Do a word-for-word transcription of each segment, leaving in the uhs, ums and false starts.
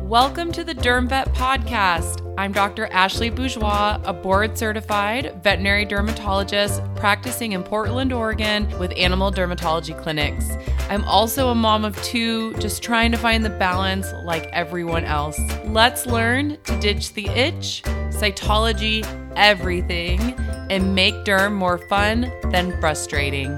Welcome to the DermVet podcast. I'm Doctor Ashley Bourgeois, a board-certified veterinary dermatologist practicing in Portland, Oregon with animal dermatology clinics. I'm also a mom of two, just trying to find the balance like everyone else. Let's learn to ditch the itch, cytology, everything, and make derm more fun than frustrating.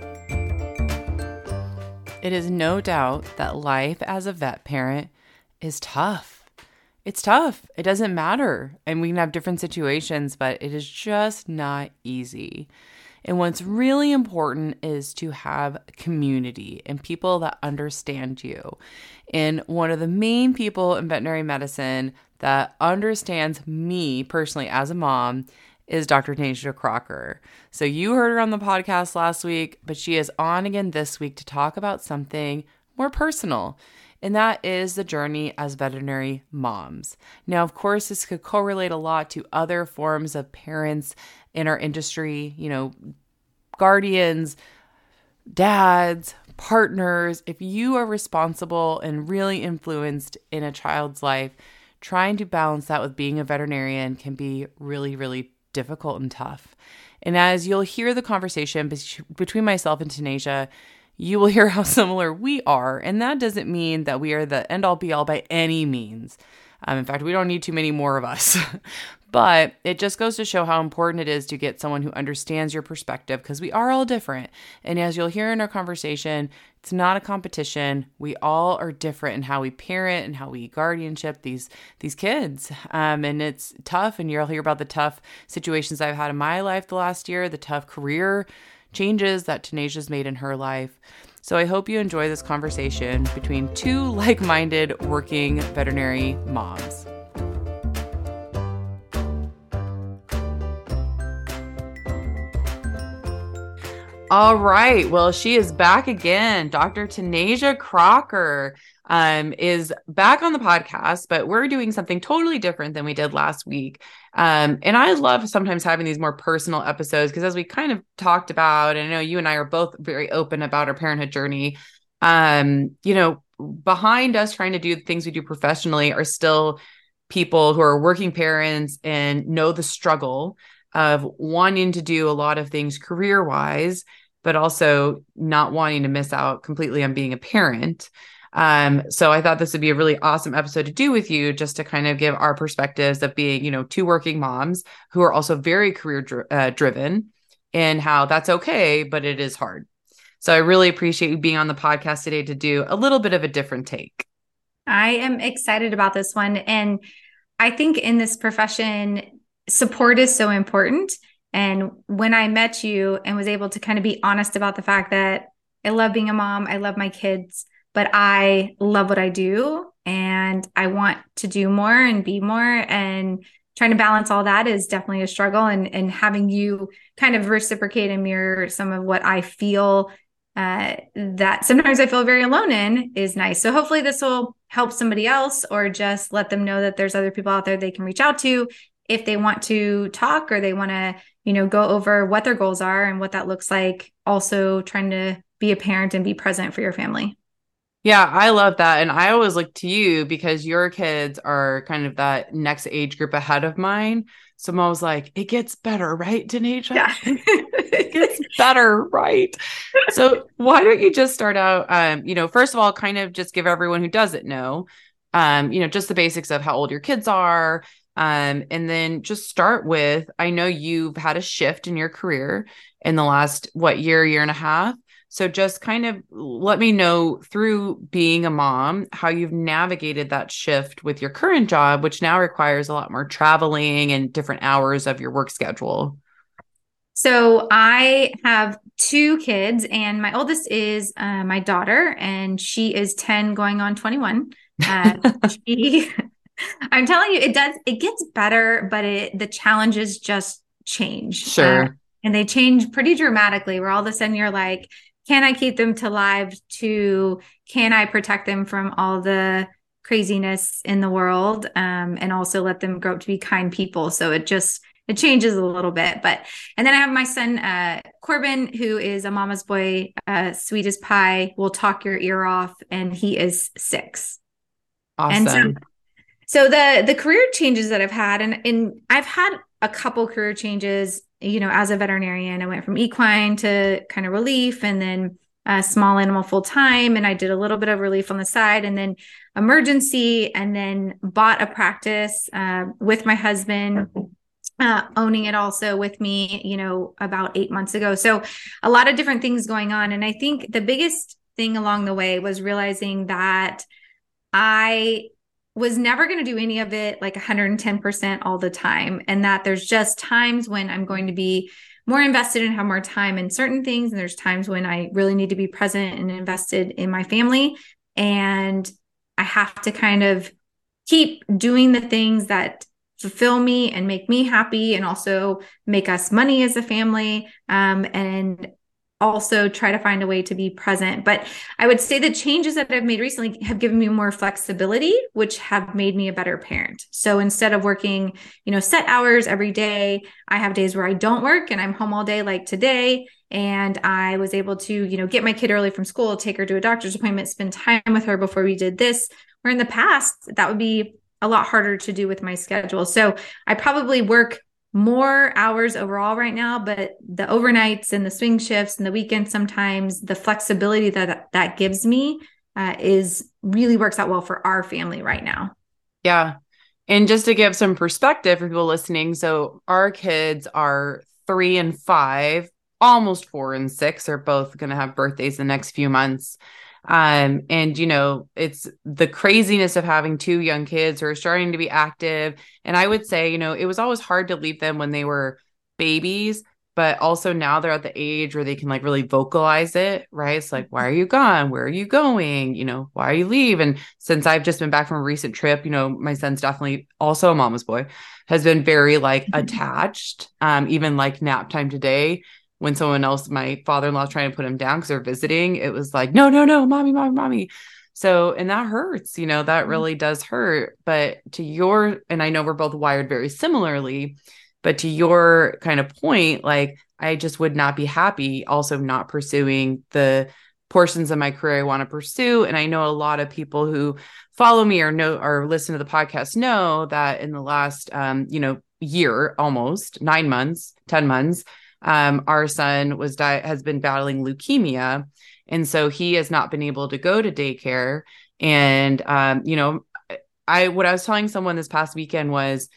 It is no doubt that life as a vet parent is tough. It's tough. It doesn't matter. And we can have different situations, but it is just not easy. And what's really important is to have community and people that understand you. And one of the main people in veterinary medicine that understands me personally as a mom is Doctor Tanisha Crocker. So you heard her on the podcast last week, but she is on again this week to talk about something more personal. And that is the journey as veterinary moms. Now, of course, this could correlate a lot to other forms of parents in our industry, you know, guardians, dads, partners. If you are responsible and really influenced in a child's life, trying to balance that with being a veterinarian can be really, really difficult and tough. And as you'll hear the conversation be- between myself and Tanisha, you will hear how similar we are. And that doesn't mean that we are the end all be all by any means. Um, in fact, we don't need too many more of us. But it just goes to show how important it is to get someone who understands your perspective, because we are all different. And as you'll hear in our conversation, it's not a competition. We all are different in how we parent and how we guardianship these these kids. Um, and it's tough. And you'll hear about the tough situations I've had in my life the last year, the tough career changes that Tanisha's made in her life. So I hope you enjoy this conversation between two like-minded working veterinary moms. All right. Well, she is back again. Doctor Tanisha Crocker um, is back on the podcast, but we're doing something totally different than we did last week. Um, and I love sometimes having these more personal episodes because as we kind of talked about, and I know you and I are both very open about our parenthood journey, um, you know, behind us trying to do the things we do professionally are still people who are working parents and know the struggle of wanting to do a lot of things career-wise, but also not wanting to miss out completely on being a parent. Um, so I thought this would be a really awesome episode to do with you, just to kind of give our perspectives of being, you know, two working moms who are also very career dri- uh, driven, and how that's okay, but it is hard. So I really appreciate you being on the podcast today to do a little bit of a different take. I am excited about this one. And I think in this profession, support is so important. And when I met you and was able to kind of be honest about the fact that I love being a mom, I love my kids, but I love what I do and I want to do more and be more, and trying to balance all that is definitely a struggle. And, and having you kind of reciprocate and mirror some of what I feel uh, that sometimes I feel very alone in is nice. So hopefully this will help somebody else, or just let them know that there's other people out there they can reach out to if they want to talk, or they want to, you know, go over what their goals are and what that looks like. Also trying to be a parent and be present for your family. Yeah, I love that. And I always look to you because your kids are kind of that next age group ahead of mine. So I'm always like, it gets better, right, Tanisha? Yeah. It gets better, right? So why don't you just start out, um, you know, first of all, kind of just give everyone who doesn't know, um, you know, just the basics of how old your kids are. Um, and then just start with, I know you've had a shift in your career in the last, what, year, year and a half. So just kind of let me know, through being a mom, how you've navigated that shift with your current job, which now requires a lot more traveling and different hours of your work schedule. So I have two kids, and my oldest is uh, my daughter, and she is ten going on twenty-one. Uh, she, I'm telling you, it does, it gets better, but it, the challenges just change. Sure. Uh, and they change pretty dramatically, where all of a sudden you're like, can I keep them to live, to can I protect them from all the craziness in the world, um, and also let them grow up to be kind people. So it just, it changes a little bit. But, and then I have my son, uh, Corbin, who is a mama's boy, uh, sweet as pie, will talk your ear off, and he is six. Awesome. And so So the the career changes that I've had, and, and I've had a couple career changes, you know, as a veterinarian. I went from equine to kind of relief, and then uh, small animal full time. And I did a little bit of relief on the side, and then emergency, and then bought a practice uh, with my husband, uh, owning it also with me, you know, about eight months ago. So a lot of different things going on. And I think the biggest thing along the way was realizing that I was never going to do any of it like one hundred ten percent all the time. And that there's just times when I'm going to be more invested and have more time in certain things. And there's times when I really need to be present and invested in my family. And I have to kind of keep doing the things that fulfill me and make me happy, and also make us money as a family. Um, and also try to find a way to be present. But I would say the changes that I've made recently have given me more flexibility, which have made me a better parent. So instead of working, you know, set hours every day, I have days where I don't work and I'm home all day, like today. And I was able to, you know, get my kid early from school, take her to a doctor's appointment, spend time with her before we did this. Where in the past, that would be a lot harder to do with my schedule. So I probably work more hours overall right now, but the overnights and the swing shifts and the weekends, sometimes the flexibility that that gives me uh, is really works out well for our family right now. Yeah. And just to give some perspective for people listening, so our kids are three and five, almost four and six. They're both going to have birthdays the next few months. Um, and, you know, it's the craziness of having two young kids who are starting to be active. And I would say, you know, it was always hard to leave them when they were babies, but also now they're at the age where they can like really vocalize it, right? It's like, why are you gone? Where are you going? You know, why are you leave? And since I've just been back from a recent trip, you know, my son's definitely also a mama's boy, has been very like attached, um, even like nap time today. When someone else, my father-in-law, was trying to put him down because they're visiting, it was like, no, no, no, mommy, mommy, mommy. So, and that hurts, you know, that really does hurt. But to your, and I know we're both wired very similarly, but to your kind of point, like, I just would not be happy also not pursuing the portions of my career I want to pursue. And I know a lot of people who follow me or know or listen to the podcast know that in the last, um, you know, year, almost nine months, ten months, Um, our son was di- has been battling leukemia. And so he has not been able to go to daycare. And, um, you know, I, what I was telling someone this past weekend was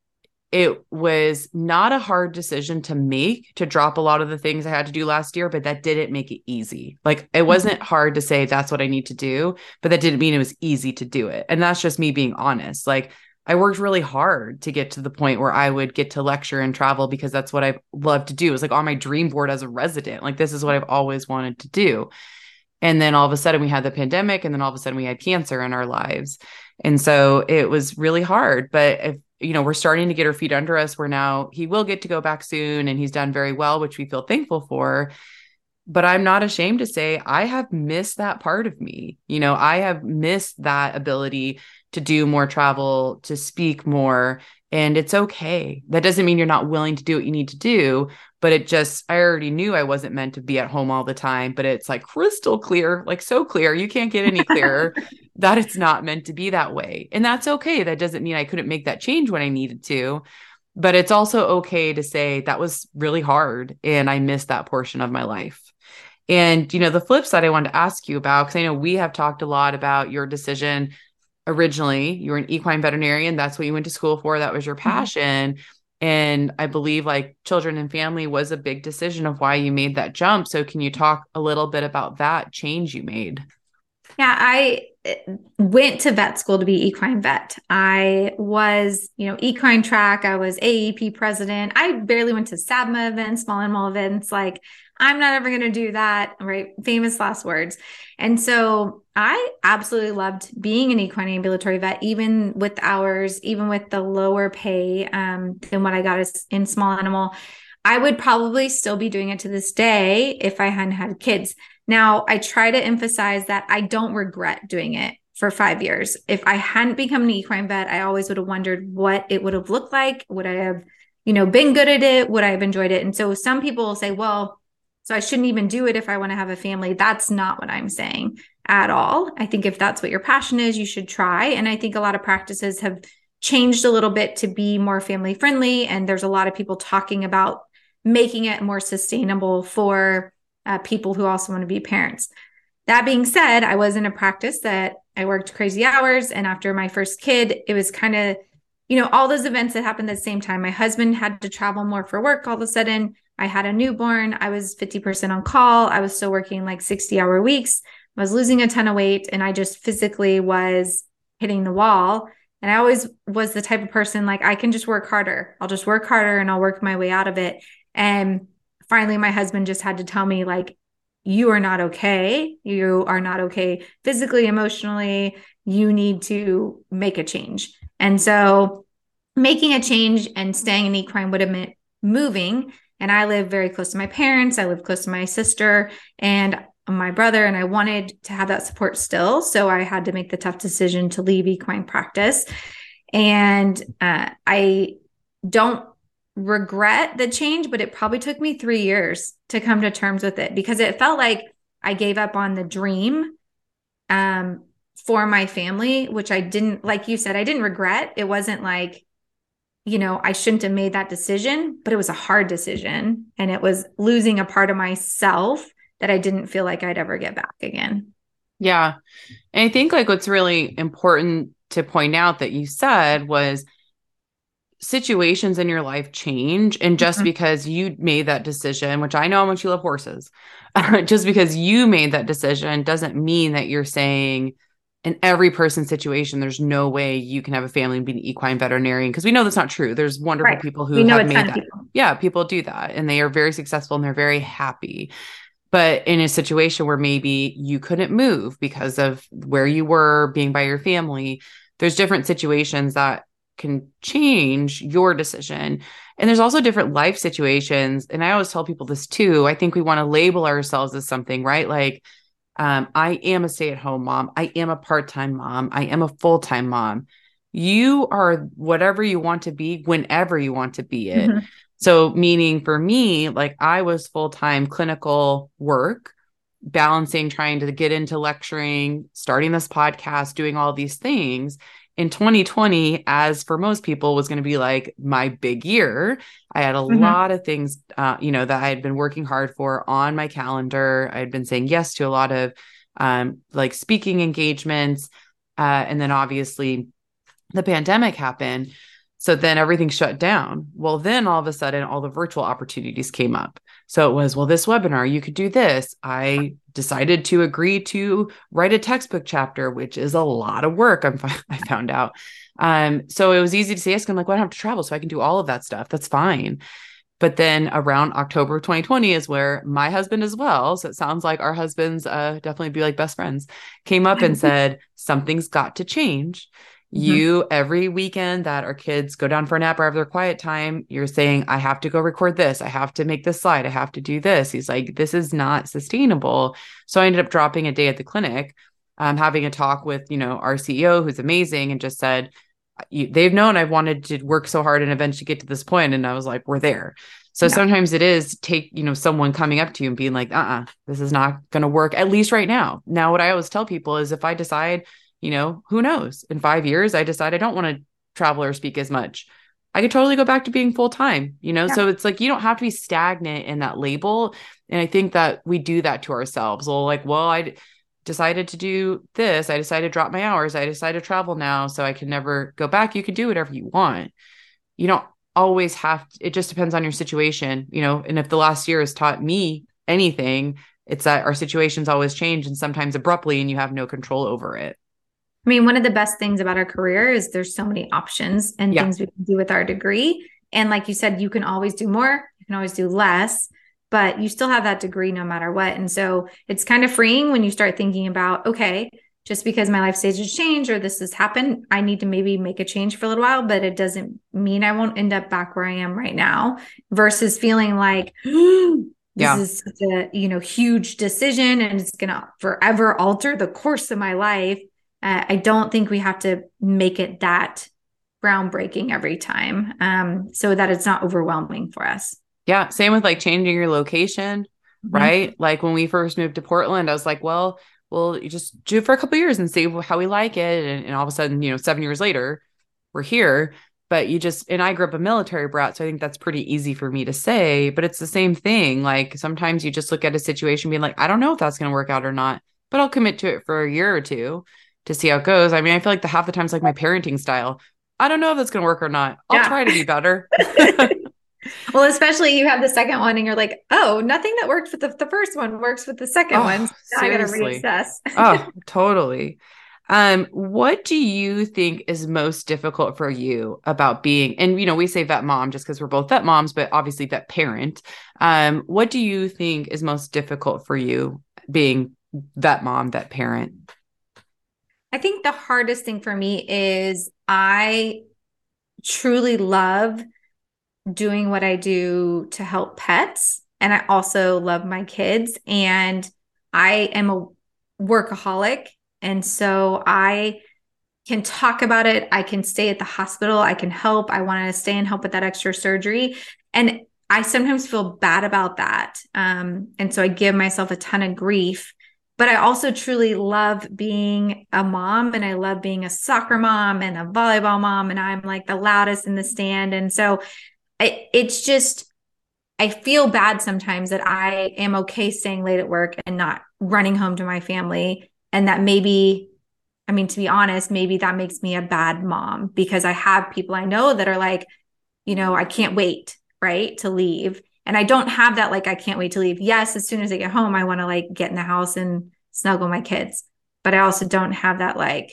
it was not a hard decision to make to drop a lot of the things I had to do last year, but that didn't make it easy. Like it wasn't hard to say that's what I need to do, but that didn't mean it was easy to do it. And that's just me being honest. Like, I worked really hard to get to the point where I would get to lecture and travel because that's what I've loved to do. It was like on my dream board as a resident. Like, this is what I've always wanted to do. And then all of a sudden we had the pandemic, and then all of a sudden we had cancer in our lives. And so it was really hard. But if, you know, we're starting to get our feet under us, where now he will get to go back soon, and he's done very well, which we feel thankful for. But I'm not ashamed to say I have missed that part of me. You know, I have missed that ability to do more travel, to speak more. And it's okay. That doesn't mean you're not willing to do what you need to do, but it just, I already knew I wasn't meant to be at home all the time, but it's like crystal clear, like so clear. You can't get any clearer that it's not meant to be that way. And that's okay. That doesn't mean I couldn't make that change when I needed to, but it's also okay to say that was really hard and I missed that portion of my life. And, you know, the flip side I wanted to ask you about, because I know we have talked a lot about your decision. Originally, you were an equine veterinarian. That's what you went to school for. That was your passion. Mm-hmm. And I believe like children and family was a big decision of why you made that jump. So can you talk a little bit about that change you made? Yeah, I went to vet school to be equine vet. I was, you know, equine track. I was A E P president. I barely went to S A B M A events, small animal events. Like, I'm not ever going to do that, right? Famous last words. And so I absolutely loved being an equine ambulatory vet, even with hours, even with the lower pay um, than what I got as in small animal. I would probably still be doing it to this day if I hadn't had kids. Now, I try to emphasize that I don't regret doing it for five years. If I hadn't become an equine vet, I always would have wondered what it would have looked like. Would I have, you know, been good at it? Would I have enjoyed it? And so some people will say, well, so I shouldn't even do it if I want to have a family. That's not what I'm saying. at all. I think if that's what your passion is, you should try. And I think a lot of practices have changed a little bit to be more family friendly. And there's a lot of people talking about making it more sustainable for uh, people who also want to be parents. That being said, I was in a practice that I worked crazy hours. And after my first kid, it was kind of, you know, all those events that happened at the same time. My husband had to travel more for work all of a sudden. I had a newborn. I was fifty percent on call. I was still working like sixty hour weeks. I was losing a ton of weight, and I just physically was hitting the wall. And I always was the type of person, like, I can just work harder. I'll just work harder and I'll work my way out of it. And finally, my husband just had to tell me, like, you are not okay. You are not okay physically, emotionally. You need to make a change. And so making a change and staying in equine would have meant moving. And I live very close to my parents. I live close to my sister and my brother, and I wanted to have that support still. So I had to make the tough decision to leave equine practice. And uh, I don't regret the change, but it probably took me three years to come to terms with it, because it felt like I gave up on the dream um, for my family, which I didn't, like you said, I didn't regret. It wasn't like, you know, I shouldn't have made that decision, but it was a hard decision, and it was losing a part of myself that I didn't feel like I'd ever get back again. Yeah. And I think like what's really important to point out that you said was situations in your life change. And just mm-hmm. because you made that decision, which I know how much you love horses, just because you made that decision doesn't mean that you're saying in every person's situation, there's no way you can have a family and be an equine veterinarian. Because we know that's not true. There's wonderful right. people who we know have made that. People. Yeah, people do that. And they are very successful and they're very happy. But in a situation where maybe you couldn't move because of where you were, being by your family, there's different situations that can change your decision. And there's also different life situations. And I always tell people this too. I think we want to label ourselves as something, right? Like, um, I am a stay-at-home mom. I am a part-time mom. I am a full-time mom. You are whatever you want to be whenever you want to be it. Mm-hmm. So meaning for me, like I was full-time clinical work, balancing, trying to get into lecturing, starting this podcast, doing all these things. In twenty twenty, as for most people, was going to be like my big year. I had a mm-hmm. lot of things, uh, you know, that I had been working hard for on my calendar. I had been saying yes to a lot of um, like speaking engagements. Uh, and then obviously the pandemic happened. So then everything shut down. Well, then all of a sudden, all the virtual opportunities came up. So it was, well, this webinar, you could do this. I decided to agree to write a textbook chapter, which is a lot of work. I'm, I found out. Um, so it was easy to say yes. I'm like, well, I don't have to travel, so I can do all of that stuff. That's fine. But then around October of twenty twenty is where my husband as well, so it sounds like our husbands uh, definitely be like best friends, came up and said, something's got to change. You, mm-hmm. every weekend that our kids go down for a nap or have their quiet time, you're saying, I have to go record this. I have to make this slide. I have to do this. He's like, this is not sustainable. So I ended up dropping a day at the clinic, um, having a talk with, you know, our C E O, who's amazing, and just said, they've known I've wanted to work so hard and eventually get to this point. And I was like, we're there. So yeah. Sometimes it is take, you know, someone coming up to you and being like, uh-uh, this is not going to work, at least right now. Now, what I always tell people is if I decide, you know, who knows? In five years, I decide I don't want to travel or speak as much, I could totally go back to being full time, you know? Yeah. So it's like, you don't have to be stagnant in that label. And I think that we do that to ourselves. Well, like, well, I d- decided to do this. I decided to drop my hours. I decided to travel now, so I can never go back. You can do whatever you want. You don't always have to, it just depends on your situation, you know? And if the last year has taught me anything, it's that our situations always change, and sometimes abruptly, and you have no control over it. I mean, one of the best things about our career is there's so many options and yeah. things we can do with our degree. And like you said, you can always do more, you can always do less, but you still have that degree no matter what. And so it's kind of freeing when you start thinking about, okay, just because my life stage has changed or this has happened, I need to maybe make a change for a little while, but it doesn't mean I won't end up back where I am right now, versus feeling like, this yeah. is such a, you know, huge decision and it's going to forever alter the course of my life. Uh, I don't think we have to make it that groundbreaking every time, um, so that it's not overwhelming for us. Yeah. Same with like changing your location, mm-hmm. right? Like when we first moved to Portland, I was like, well, well, you just do it for a couple of years and see how we like it. And, and all of a sudden, you know, seven years later, we're here. But you just, and I grew up a military brat, so I think that's pretty easy for me to say, but it's the same thing. Like sometimes you just look at a situation being like, I don't know if that's going to work out or not, but I'll commit to it for a year or two to see how it goes. I mean, I feel like the half the times like my parenting style, I don't know if that's going to work or not. I'll Yeah. try to be better. Well, especially you have the second one and you're like, oh, nothing that worked with the, the first one works with the second one. Oh, So now I got to seriously. reassess. Oh, totally. Um, what do you think is most difficult for you about being, and you know, we say vet mom just because we're both vet moms, but obviously vet parent. Um, what do you think is most difficult for you being vet mom, vet parent? I think the hardest thing for me is I truly love doing what I do to help pets. And I also love my kids. And I am a workaholic. And so I can talk about it. I can stay at the hospital. I can help. I want to stay and help with that extra surgery. And I sometimes feel bad about that. Um, and so I give myself a ton of grief. But I also truly love being a mom, and I love being a soccer mom and a volleyball mom. And I'm like the loudest in the stand. And so it, it's just, I feel bad sometimes that I am okay staying late at work and not running home to my family. And that maybe, I mean, to be honest, maybe that makes me a bad mom because I have people I know that are like, you know, I can't wait, right, to leave. And I don't have that, like, I can't wait to leave. Yes, as soon as I get home, I want to like get in the house and snuggle my kids. But I also don't have that like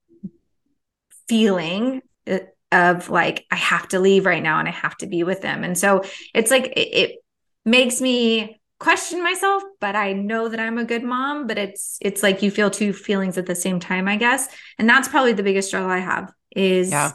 feeling of like, I have to leave right now and I have to be with them. And so it's like, it, it makes me question myself, but I know that I'm a good mom, but it's, it's like you feel two feelings at the same time, I guess. And that's probably the biggest struggle I have is, Yeah.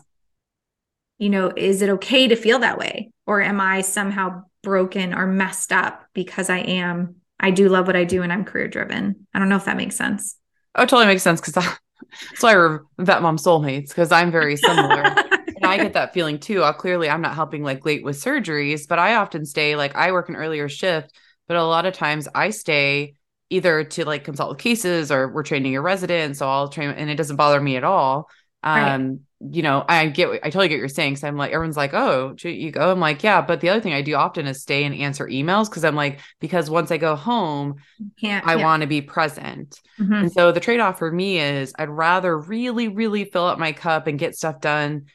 you know, is it okay to feel that way? Or am I somehow broken or messed up because I am, I do love what I do and I'm career driven. I don't know if that makes sense. Oh, it totally makes sense because so I were vet mom soulmates because I'm very similar. And I get that feeling too. Uh, clearly, I'm not helping like late with surgeries, but I often stay like I work an earlier shift, but a lot of times I stay either to like consult with cases or we're training a resident. So I'll train and it doesn't bother me at all. Right. Um, you know, I get, I totally get what you're saying. So I'm like, everyone's like, oh, should you go? I'm like, yeah. But the other thing I do often is stay and answer emails because I'm like, because once I go home, Can't, I yeah. want to be present. Mm-hmm. And so the trade-off for me is I'd rather really, really fill up my cup and get stuff done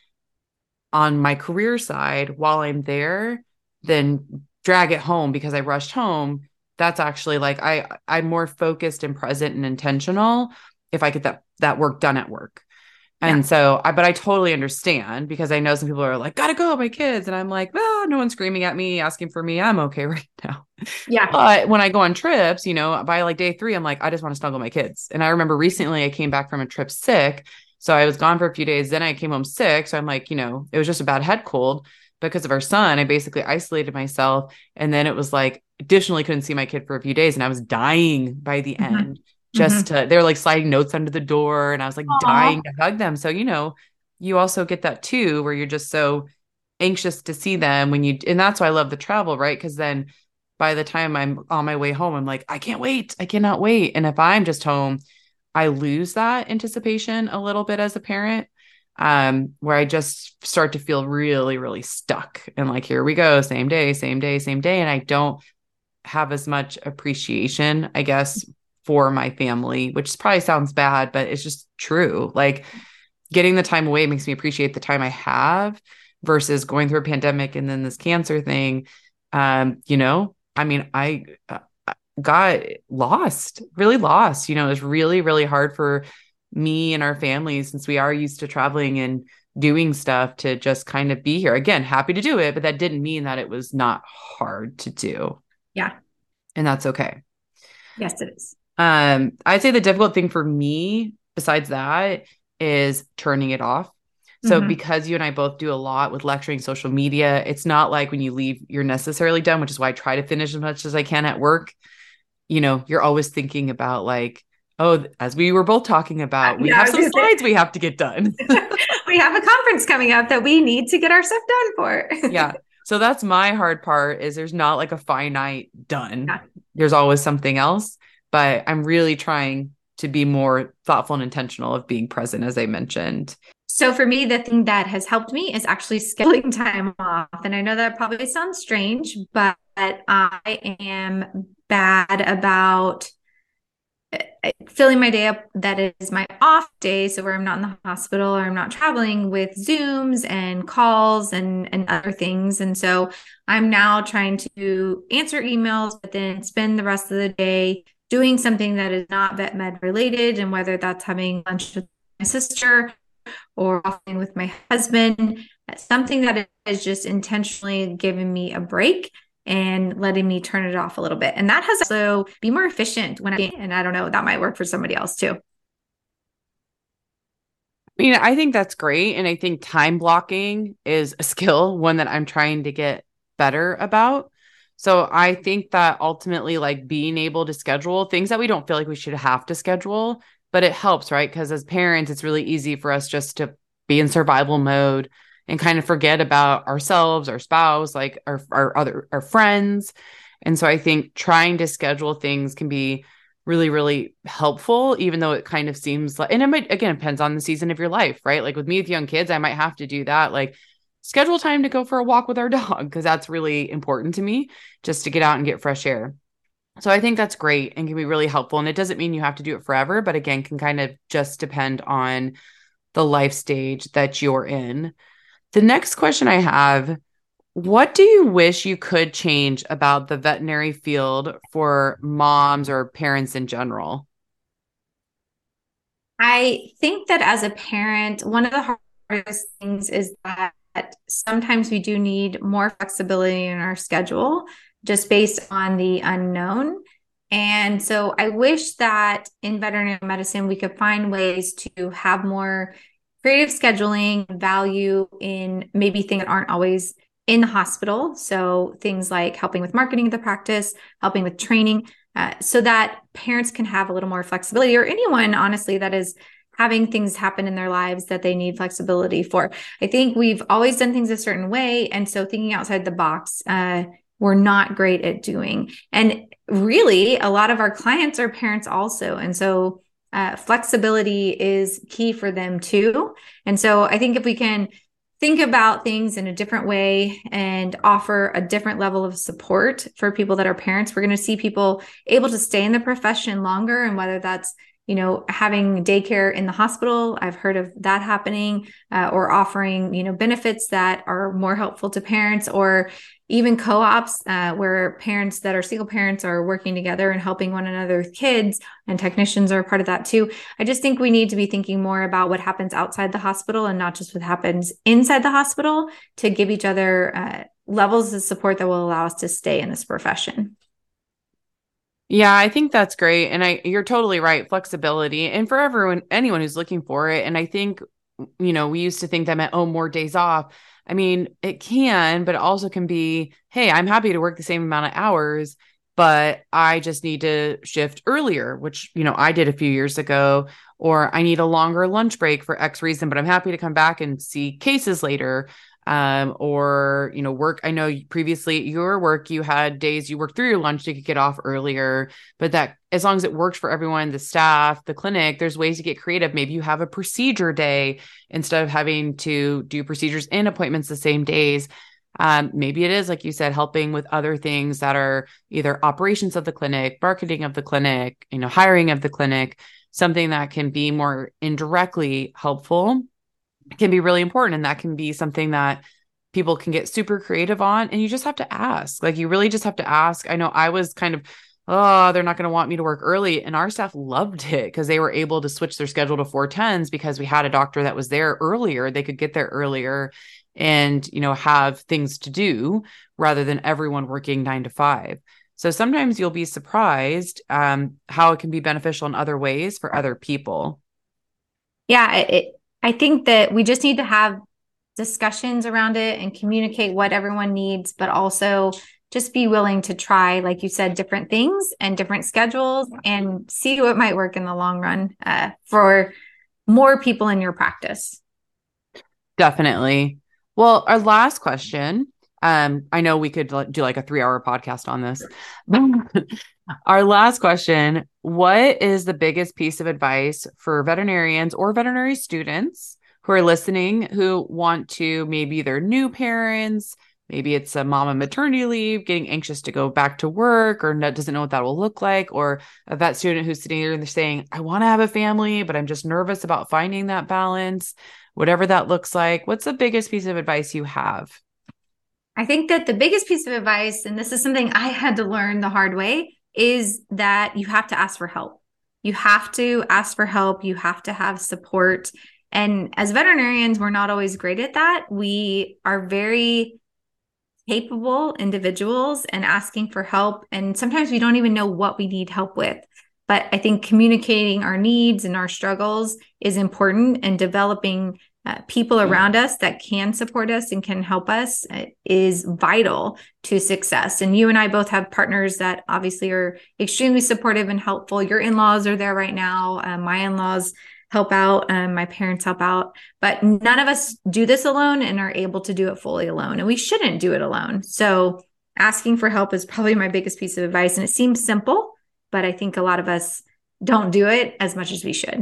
on my career side while I'm there than drag it home because I rushed home. That's actually like I I'm more focused and present and intentional if I get that that work done at work. Yeah. And so I but I totally understand because I know some people are like, gotta go, my kids. And I'm like, well, no one's screaming at me, asking for me. I'm okay right now. Yeah. But when I go on trips, you know, by like day three, I'm like, I just want to snuggle my kids. And I remember recently I came back from a trip sick. So I was gone for a few days. Then I came home sick. So I'm like, you know, it was just a bad head cold because of our son. I basically isolated myself. And then it was like, additionally, couldn't see my kid for a few days. And I was dying by the Mm-hmm. end. Just Mm-hmm. to, they were like sliding notes under the door. And I was like Aw. dying to hug them. So, you know, you also get that too, where you're just so anxious to see them when you, and that's why I love the travel, right? Because then by the time I'm on my way home, I'm like, I can't wait. I cannot wait. And if I'm just home, I lose that anticipation a little bit as a parent, um, where I just start to feel really, really stuck. And like, here we go, same day, same day, same day. And I don't have as much appreciation, I guess, for my family, which probably sounds bad, but it's just true. Like getting the time away makes me appreciate the time I have versus going through a pandemic and then this cancer thing. Um, you know, I mean, I uh, got lost, really lost. You know, it was really, really hard for me and our family since we are used to traveling and doing stuff to just kind of be here. Again, happy to do it, but that didn't mean that it was not hard to do. Yeah. And that's okay. Yes, it is. Um, I'd say the difficult thing for me, besides that, is turning it off. So Mm-hmm. because you and I both do a lot with lecturing, social media, it's not like when you leave, you're necessarily done, which is why I try to finish as much as I can at work. You know, you're always thinking about like, oh, as we were both talking about, we Yeah, I have was some gonna say, slides we have to get done. we have a conference coming up that we need to get our stuff done for. Yeah. So that's my hard part is there's not like a finite done. Yeah. There's always something else, but I'm really trying to be more thoughtful and intentional of being present, as I mentioned? So for me, the thing that has helped me is actually scheduling time off. And I know that probably sounds strange, but I am bad about filling my day up that is my off day, so where I'm not in the hospital or I'm not traveling, with Zooms and calls and and other things. And so I'm now trying to answer emails, but then spend the rest of the day doing something that is not vet med related, and whether that's having lunch with my sister or walking with my husband, something that is just intentionally giving me a break and letting me turn it off a little bit. And that has also be more efficient when I, and I don't know, that might work for somebody else too. I mean, I think that's great. And I think time blocking is a skill, one that I'm trying to get better about. So I think that ultimately, like being able to schedule things that we don't feel like we should have to schedule, but it helps, right? Because as parents, it's really easy for us just to be in survival mode and kind of forget about ourselves, our spouse, like our, our other, our friends. And so I think trying to schedule things can be really, really helpful, even though it kind of seems like, and it might, again, depends on the season of your life, right? Like with me, with young kids, I might have to do that. Like schedule time to go for a walk with our dog, because that's really important to me, just to get out and get fresh air. So I think that's great and can be really helpful. And it doesn't mean you have to do it forever, but again, can kind of just depend on the life stage that you're in. The next question I have, what do you wish you could change about the veterinary field for moms or parents in general? I think that as a parent, one of the hardest things is that sometimes we do need more flexibility in our schedule just based on the unknown. And so I wish that in veterinary medicine, we could find ways to have more creative scheduling, value in maybe things that aren't always in the hospital. So things like helping with marketing of the practice, helping with training, uh, so that parents can have a little more flexibility, or anyone, honestly, that is having things happen in their lives that they need flexibility for. I think we've always done things a certain way. And so thinking outside the box, uh, we're not great at doing. And really, a lot of our clients are parents also. And so uh, flexibility is key for them too. And so I think if we can think about things in a different way and offer a different level of support for people that are parents, we're going to see people able to stay in the profession longer. And whether that's, you know, having daycare in the hospital, I've heard of that happening, uh, or offering, you know, benefits that are more helpful to parents, or even co-ops uh, where parents that are single parents are working together and helping one another with kids, and technicians are a part of that too. I just think we need to be thinking more about what happens outside the hospital and not just what happens inside the hospital, to give each other uh, levels of support that will allow us to stay in this profession. Yeah, I think that's great. And I, you're totally right. Flexibility. And for everyone, anyone who's looking for it. And I think, you know, we used to think that meant, oh, more days off. I mean, it can, but it also can be, hey, I'm happy to work the same amount of hours, but I just need to shift earlier, which, you know, I did a few years ago, or I need a longer lunch break for X reason, but I'm happy to come back and see cases later. Um, or, you know, work. I know previously at your work, you had days you worked through your lunch, you could get off earlier, but that as long as it works for everyone, the staff, the clinic, there's ways to get creative. Maybe you have a procedure day instead of having to do procedures and appointments the same days. Um, maybe it is, like you said, helping with other things that are either operations of the clinic, marketing of the clinic, you know, hiring of the clinic, something that can be more indirectly helpful can be really important. And that can be something that people can get super creative on. And you just have to ask, like, you really just have to ask. I know I was kind of, oh, they're not going to want me to work early. And our staff loved it because they were able to switch their schedule to four tens because we had a doctor that was there earlier. They could get there earlier and, you know, have things to do rather than everyone working nine to five. So sometimes you'll be surprised um, how it can be beneficial in other ways for other people. Yeah, it, I think that we just need to have discussions around it and communicate what everyone needs, but also just be willing to try, like you said, different things and different schedules, and see what might work in the long run uh, for more people in your practice. Definitely. Well, our last question, Um, I know we could like, do like a three hour podcast on this. Our last question, what is the biggest piece of advice for veterinarians or veterinary students who are listening who want to, maybe they're new parents, maybe it's a mom on maternity leave, getting anxious to go back to work or no, doesn't know what that will look like, or a vet student who's sitting there and they're saying, I want to have a family, but I'm just nervous about finding that balance, whatever that looks like. What's the biggest piece of advice you have? I think that the biggest piece of advice, and this is something I had to learn the hard way, is that you have to ask for help. You have to ask for help. You have to have support. And as veterinarians, we're not always great at that. We are very capable individuals and asking for help. And sometimes we don't even know what we need help with. But I think communicating our needs and our struggles is important, and developing uh, people around us that can support us and can help us uh, is vital to success. And you and I both have partners that obviously are extremely supportive and helpful. Your in-laws are there right now. Uh, my in-laws help out. Um, my parents help out, but none of us do this alone and are able to do it fully alone. And we shouldn't do it alone. So asking for help is probably my biggest piece of advice. And it seems simple, but I think a lot of us don't do it as much as we should.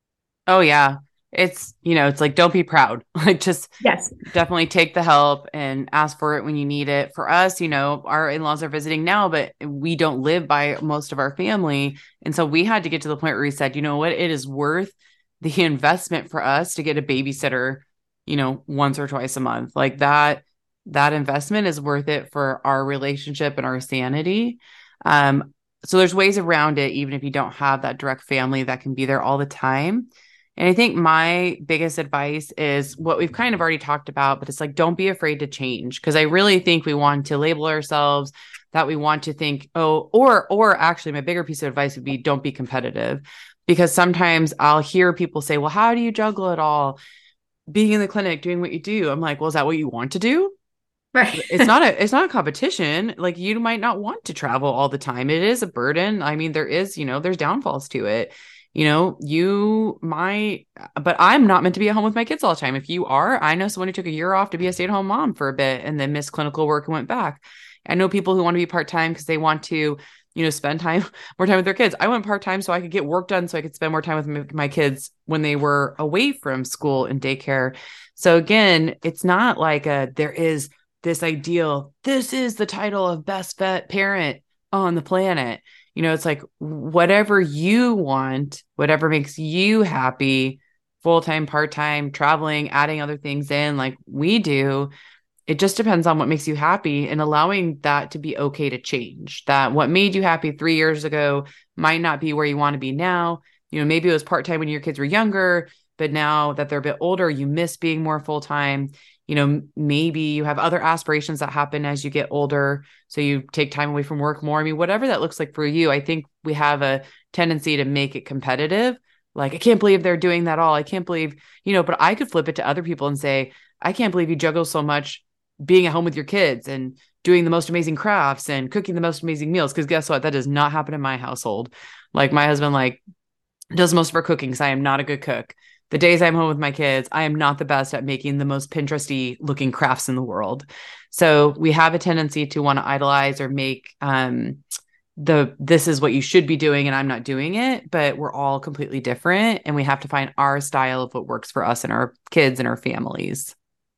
Oh yeah. It's, you know, it's like, don't be proud. Like just yes, definitely take the help and ask for it when you need it. For us, you know, our in-laws are visiting now, but we don't live by most of our family. And so we had to get to the point where we said, you know what, it is worth the investment for us to get a babysitter, you know, once or twice a month. Like that, that investment is worth it for our relationship and our sanity. Um, so there's ways around it, even if you don't have that direct family that can be there all the time. And I think my biggest advice is what we've kind of already talked about, but it's like, don't be afraid to change. Cause I really think we want to label ourselves, that we want to think, oh, or, or actually my bigger piece of advice would be don't be competitive. Because sometimes I'll hear people say, well, how do you juggle it all? Being in the clinic, doing what you do. I'm like, well, is that what you want to do? right. It's not a, it's not a competition. Like you might not want to travel all the time. It is a burden. I mean, there is, you know, there's downfalls to it. You know, you might, but I'm not meant to be at home with my kids all the time. If you are, I know someone who took a year off to be a stay-at-home mom for a bit and then missed clinical work and went back. I know people who want to be part-time because they want to, you know, spend time, more time with their kids. I went part-time so I could get work done so I could spend more time with my, my kids when they were away from school and daycare. So again, it's not like a, there is this ideal, this is the title of best vet parent on the planet. You know, it's like whatever you want, whatever makes you happy, full-time, part-time, traveling, adding other things in like we do. It just depends on what makes you happy, and allowing that to be okay to change. That what made you happy three years ago might not be where you want to be now. You know, maybe it was part-time when your kids were younger, but now that they're a bit older, you miss being more full-time. You know, maybe you have other aspirations that happen as you get older. So you take time away from work more. I mean, whatever that looks like for you, I think we have a tendency to make it competitive. Like, I can't believe they're doing that all. I can't believe, you know, but I could flip it to other people and say, I can't believe you juggle so much being at home with your kids and doing the most amazing crafts and cooking the most amazing meals. Cause guess what? That does not happen in my household. Like my husband, like does most of our cooking because I am not a good cook. The days I'm home with my kids, I am not the best at making the most Pinteresty looking crafts in the world. So we have a tendency to want to idolize or make um, the, this is what you should be doing and I'm not doing it, but we're all completely different. And we have to find our style of what works for us and our kids and our families.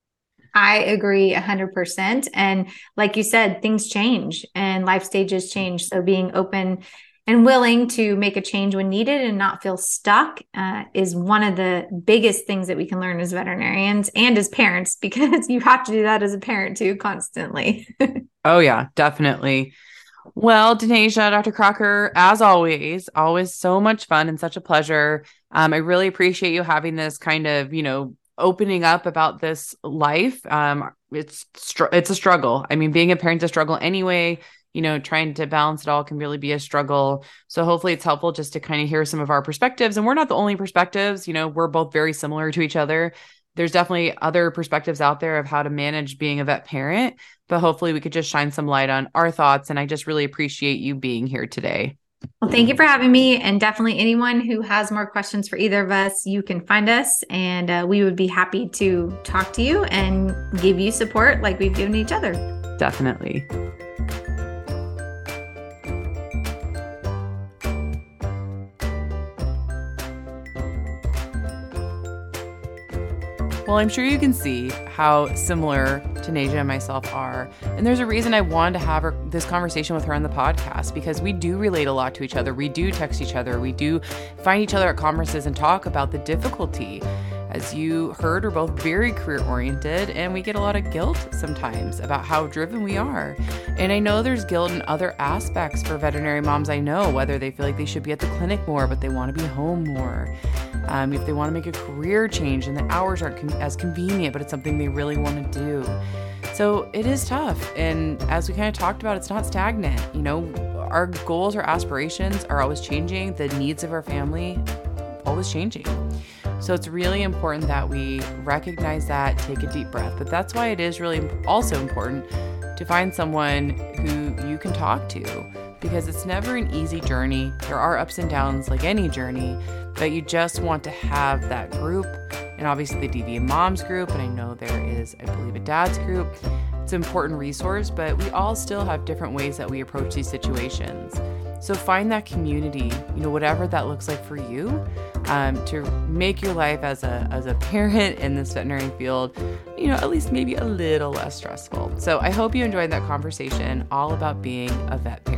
I agree one hundred percent. And like you said, things change and life stages change. So being open and willing to make a change when needed and not feel stuck uh, is one of the biggest things that we can learn as veterinarians and as parents, because you have to do that as a parent too, constantly. Oh yeah, definitely. Well, Denasia, Doctor Crocker, as always, always so much fun and such a pleasure. Um, I really appreciate you having this kind of, you know, opening up about this life. Um, it's, str- it's a struggle. I mean, being a parent's a struggle anyway. You know, trying to balance it all can really be a struggle. So hopefully it's helpful just to kind of hear some of our perspectives. And we're not the only perspectives, you know, we're both very similar to each other. There's definitely other perspectives out there of how to manage being a vet parent, but hopefully we could just shine some light on our thoughts. And I just really appreciate you being here today. Well, thank you for having me. And definitely anyone who has more questions for either of us, you can find us and uh, we would be happy to talk to you and give you support like we've given each other. Definitely. Well, I'm sure you can see how similar Tanasia and myself are. And there's a reason I wanted to have her, this conversation with her on the podcast, because we do relate a lot to each other. We do text each other. We do find each other at conferences and talk about the difficulty. As you heard, we're both very career-oriented, and we get a lot of guilt sometimes about how driven we are. And I know there's guilt in other aspects for veterinary moms I know, whether they feel like they should be at the clinic more, but they want to be home more. Um, if they want to make a career change and the hours aren't com- as convenient, but it's something they really want to do. So it is tough. And as we kind of talked about, it's not stagnant. You know, our goals, our aspirations are always changing. The needs of our family, always changing. So it's really important that we recognize that, take a deep breath. But that's why it is really also important to find someone who you can talk to, because it's never an easy journey. There are ups and downs like any journey, but you just want to have that group. And obviously the D V M Moms group, and I know there is, I believe, a dad's group. It's an important resource, but we all still have different ways that we approach these situations. So find that community, you know, whatever that looks like for you, um, to make your life as a as a parent in this veterinary field, you know, at least maybe a little less stressful. So I hope you enjoyed that conversation all about being a vet parent.